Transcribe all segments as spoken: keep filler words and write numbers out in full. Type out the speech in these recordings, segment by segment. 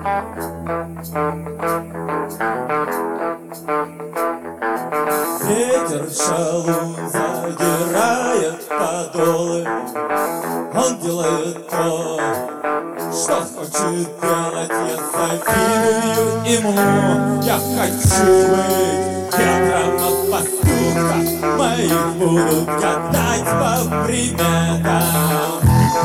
Ветер шалун задирает подолы. Он делает то, что хочет делать. Я завидую ему. Я хочу быть ветром от поступков моих. Будут гадать по приметам.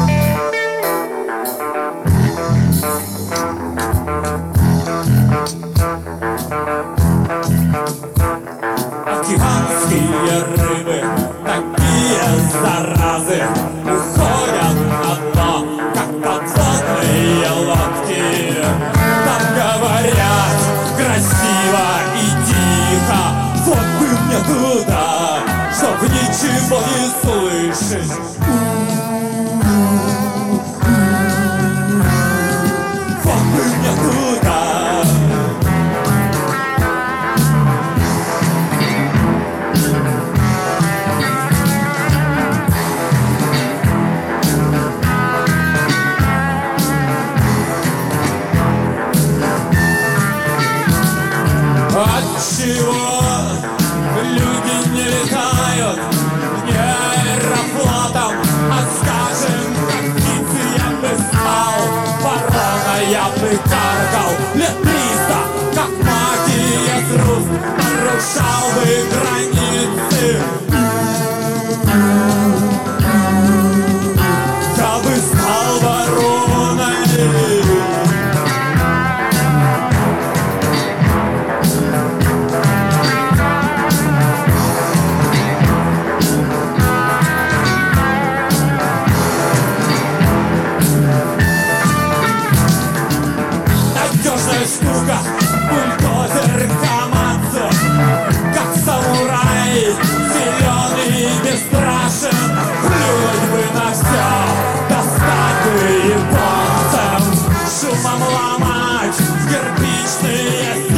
Океанские рыбы, такие заразы, уходят на дно, как подводные лодки. Там говорят красиво и тихо. Вот бы мне туда, чтоб ничего не слышать. Вот бы мне туда. Отчего люди не летают не аэрофлотом, а скажем, как птицы я бы спал, ворона я бы каркал, лет триста, как магия трус, нарушал бы границы. Я бы стал вороной. Штука, бульдозер Камадзу, как самурай, зеленый и бесстрашен. Плюнуть бы на все, достать бы японцам, шумом ломать кирпичные